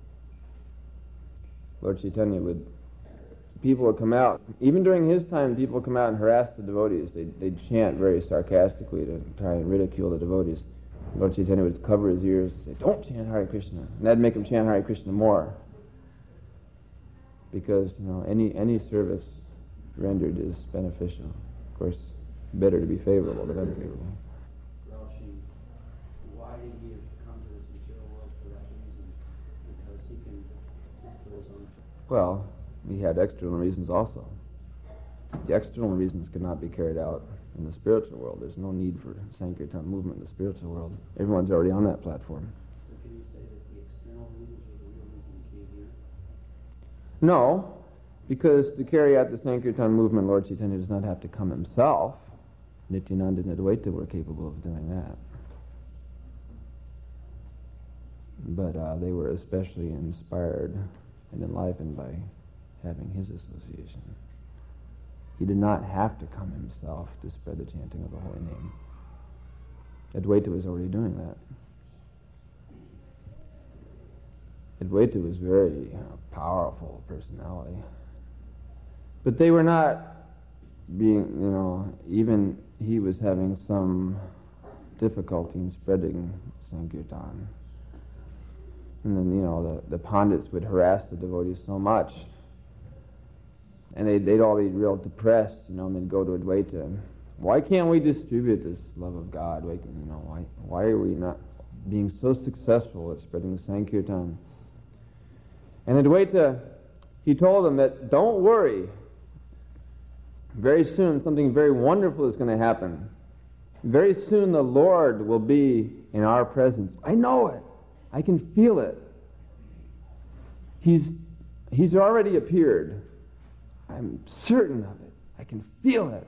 Lord Chaitanya would, people would come out, even during his time, people would come out and harass the devotees. They'd, they'd chant very sarcastically to try and ridicule the devotees. Lord Chaitanya would cover his ears and say, "Don't chant Hare Krishna." And that'd make him chant Hare Krishna more. Because, you know, any, any service rendered is beneficial. Of course, better to be favorable than unfavorable. Rashi, why did he come to this material world for that reason? Because he can fulfill his own. Well, he had external reasons also. The external reasons cannot be carried out in the spiritual world. There's no need for Sankirtan movement in the spiritual world. Everyone's already on that platform. So can you say that the external reasons are the real reason he came here? No, because to carry out the Sankirtan movement, Lord Chaitanya does not have to come himself. Nityananda and Advaita were capable of doing that. But uh, they were especially inspired and enlivened by having his association. He did not have to come himself to spread the chanting of the holy name. Advaita was already doing that. Advaita was a very uh, powerful personality. But they were not being, you know, even he was having some difficulty in spreading Sankirtan. And then, you know, the, the Pandits would harass the devotees so much and they'd, they'd all be real depressed, you know, and they'd go to Advaita. Why can't we distribute this love of God? Why, you know, why, why are we not being so successful at spreading the Sankirtan? And Advaita, he told them that, don't worry. Very soon something very wonderful is going to happen. Very soon the Lord will be in our presence. I know it. I can feel it. He's, he's already appeared. I'm certain of it. I can feel it.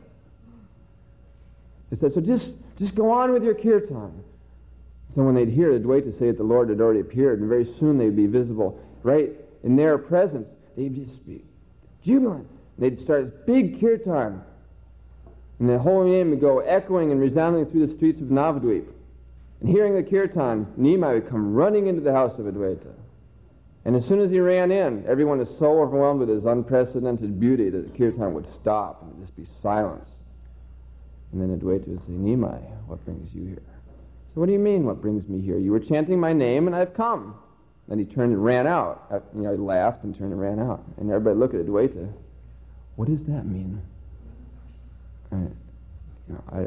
He said, so just, just go on with your kirtan. So when they'd hear Advaita say that the Lord had already appeared, and very soon they'd be visible right in their presence, they'd just be jubilant. They'd start this big kirtan, and the holy name would go echoing and resounding through the streets of Navadvip. And hearing the kirtan, Nimai would come running into the house of Advaita. And as soon as he ran in, everyone was so overwhelmed with his unprecedented beauty that the kirtan would stop and it'd just be silence. And then Advaita would say, Nimai, what brings you here? So what do you mean, what brings me here? You were chanting my name and I've come. Then he turned and ran out. You know, he laughed and turned and ran out. And everybody looked at Advaita. What does that mean? I, you know, I,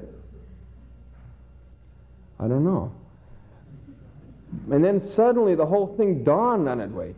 I don't know. And then suddenly the whole thing dawned on Advaita.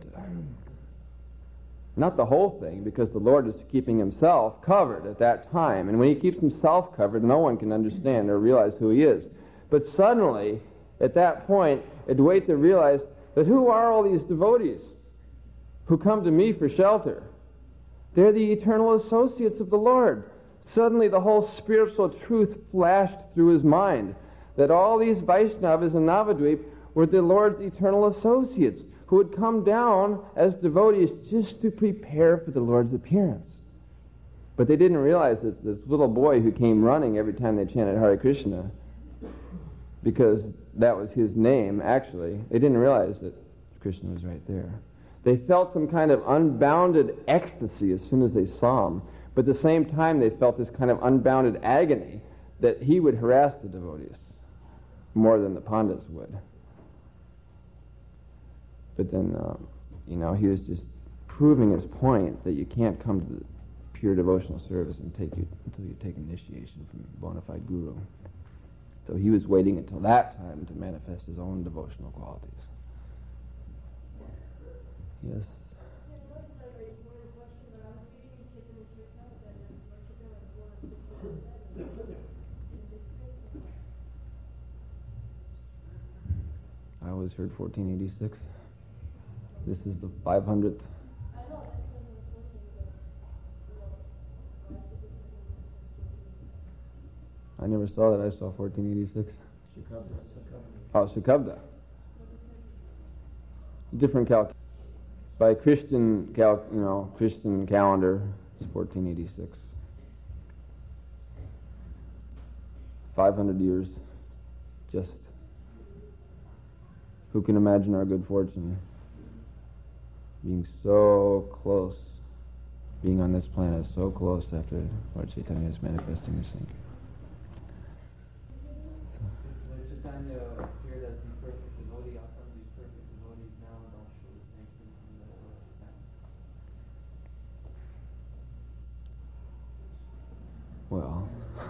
Not the whole thing, because the Lord is keeping himself covered at that time. And when he keeps himself covered, no one can understand or realize who he is. But suddenly, at that point, Advaita realized that who are all these devotees who come to me for shelter? They're the eternal associates of the Lord. Suddenly the whole spiritual truth flashed through his mind, that all these Vaishnavas in Navadvip were the Lord's eternal associates who had come down as devotees just to prepare for the Lord's appearance. But they didn't realize that this little boy who came running every time they chanted Hare Krishna, because that was his name, actually, they didn't realize that Krishna was right there. They felt some kind of unbounded ecstasy as soon as they saw him, but at the same time they felt this kind of unbounded agony that he would harass the devotees more than the Pandits would. But then, um, you know, he was just proving his point that you can't come to the pure devotional service and take you, until you take initiation from a bona fide guru. So he was waiting until that time to manifest his own devotional qualities. Yes. I always heard fourteen eighty-six. This is the five hundredth. I never saw that. I saw fourteen eighty-six. Oh, Shukabda. Different calc. By Christian cal, you know, Christian calendar, it's fourteen eighty-six. Five hundred years, just. Who can imagine our good fortune? Being so close, being on this planet so close after Lord Chaitanya is manifesting his Sankirtan. Lord Chaitanya appeared as the perfect devotee. How come these perfect devotees now don't show the same symptoms that Lord Chaitanya? Well,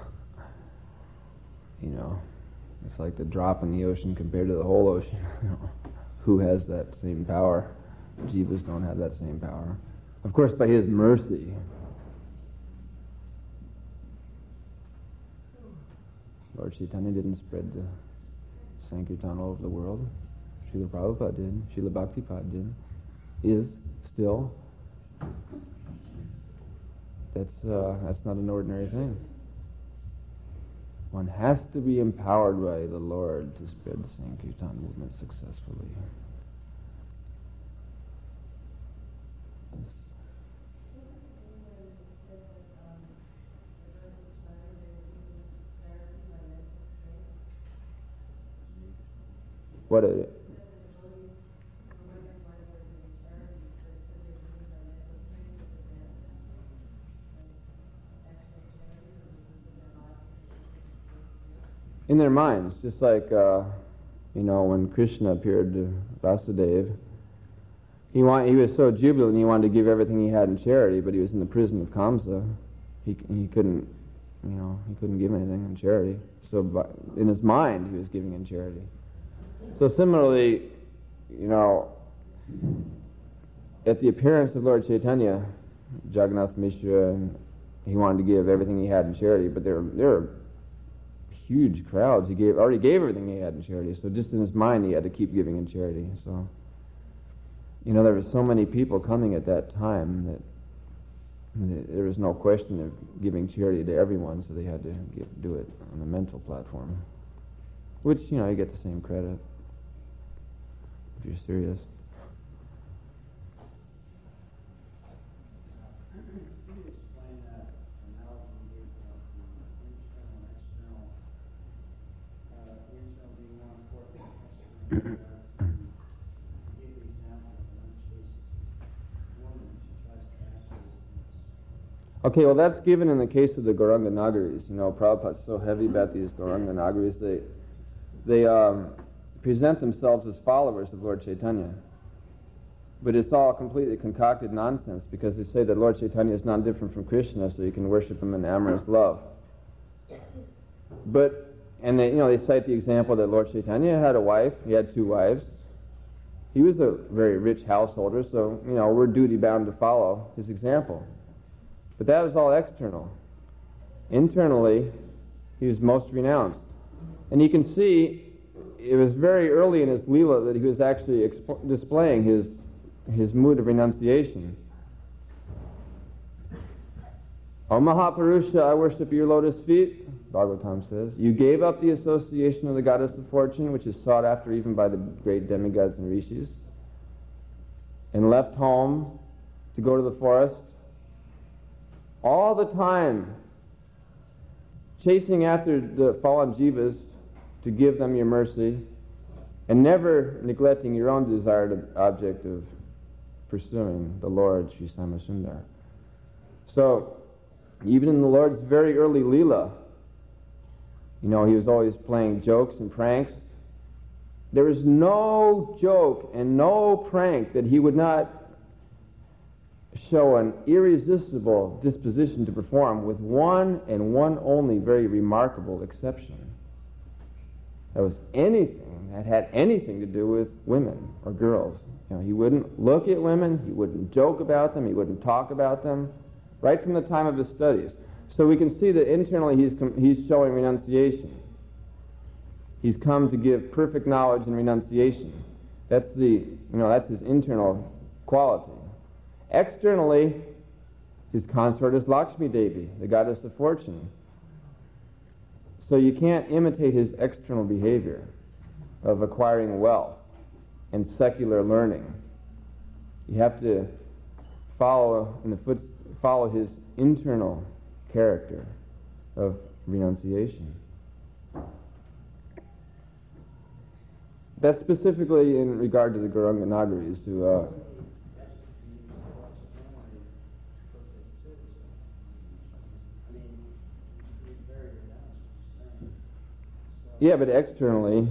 you know, it's like the drop in the ocean compared to the whole ocean. Who has that same power? Jivas don't have that same power. Of course, by his mercy. Lord Chaitanya didn't spread the Sankirtan all over the world. Srila Prabhupada did. Srila Bhaktipada did. Is still. That's uh, that's not an ordinary thing. One has to be empowered by the Lord to spread the Sankirtan movement successfully. Yes. What a, in their minds, just like, uh, you know, when Krishna appeared to Vasudeva, he want, he was so jubilant he wanted to give everything he had in charity, but he was in the prison of Kamsa. He he couldn't, you know, he couldn't give anything in charity. So by, in his mind, he was giving in charity. So similarly, you know, at the appearance of Lord Chaitanya, Jagannath Mishra, and he wanted to give everything he had in charity, but there there were huge crowds. He gave already gave everything he had in charity. So just in his mind, he had to keep giving in charity. So, you know, there were so many people coming at that time that there was no question of giving charity to everyone, so they had to get, do it on a mental platform, which, you know, you get the same credit if you're serious. Could you explain that analogy you gave about the internal and external, uh, the internal being more important than external? You gave the example of an unchaste woman who tries to act these things. Okay, well, that's given in the case of the Gauranga Nagaris. You know, Prabhupada's so heavy about these Gauranga Nagaris. They, they um, present themselves as followers of Lord Chaitanya. But it's all completely concocted nonsense, because they say that Lord Chaitanya is not different from Krishna, so you can worship him in amorous love. But, and they, you know, they cite the example that Lord Chaitanya had a wife, he had two wives. He was a very rich householder, so, you know, we're duty-bound to follow his example. But that was all external. Internally, he was most renounced. And you can see, it was very early in his Leela that he was actually exp- displaying his his mood of renunciation. O Mahapurusha, I worship your lotus feet, Bhagavatam says. You gave up the association of the goddess of fortune, which is sought after even by the great demigods and rishis, and left home to go to the forest, all the time chasing after the fallen jivas to give them your mercy, and never neglecting your own desired object of pursuing the Lord, Sri Samasundar. So, even in the Lord's very early Leela, you know, he was always playing jokes and pranks. There was no joke and no prank that he would not show an irresistible disposition to perform, with one and one only very remarkable exception. That was anything that had anything to do with women or girls. You know, he wouldn't look at women, he wouldn't joke about them, he wouldn't talk about them, right from the time of his studies. So we can see that internally he's com- he's showing renunciation. He's come to give perfect knowledge and renunciation. That's the, you know, that's his internal quality. Externally, his consort is Lakshmi Devi, the goddess of fortune. So you can't imitate his external behavior of acquiring wealth and secular learning. You have to follow in the foot, follow his internal character of renunciation. That's specifically in regard to the Gauranga Nagaris, who uh, yeah, but externally,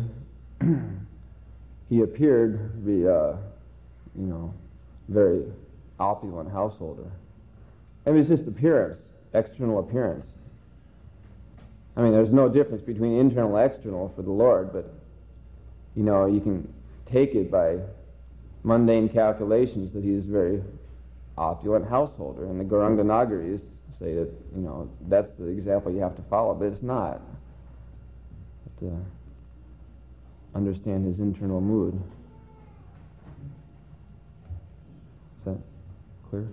he appeared to be, uh, you know, very opulent householder. I mean, it's just appearance, external appearance. I mean, there's no difference between internal and external for the Lord, but, you know, you can take it by mundane calculations that he's a very opulent householder. And the Gauranga Nagaris say that, you know, that's the example you have to follow, but it's not. You have to understand his internal mood. Is that clear?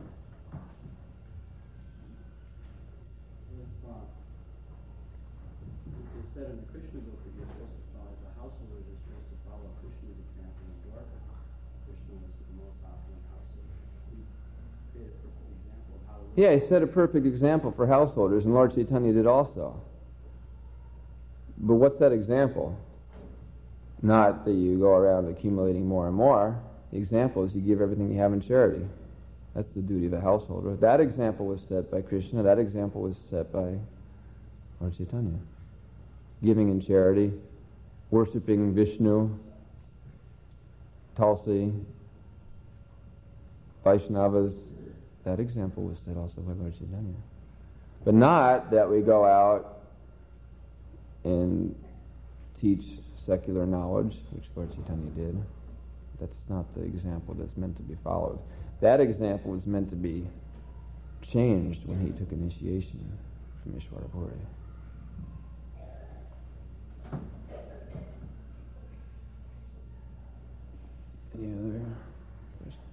It said in the Krishna book that you're supposed to follow, as a householder, you're supposed to follow Krishna's example in Dwarka. Krishna was the most opulent householder. He created a perfect example of how to live. Yeah, he set a perfect example for householders, and Lord Chaitanya did also. But what's that example? Not that you go around accumulating more and more. The example is you give everything you have in charity. That's the duty of a householder. That example was set by Krishna. That example was set by Lord Chaitanya. Giving in charity, worshipping Vishnu, Tulsi, Vaishnavas, that example was set also by Lord Chaitanya. But not that we go out and teach secular knowledge, which Lord Chaitanya did. That's not the example that's meant to be followed. That example was meant to be changed when he took initiation from Ishvara Puri. Any other questions?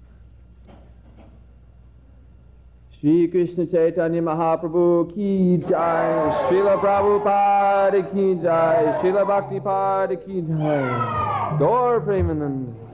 Shri Krishna Chaitanya Mahaprabhu ki jai, Srila Prabhupada ki jai, Srila Bhaktipada ki jai, Gaur Premanand.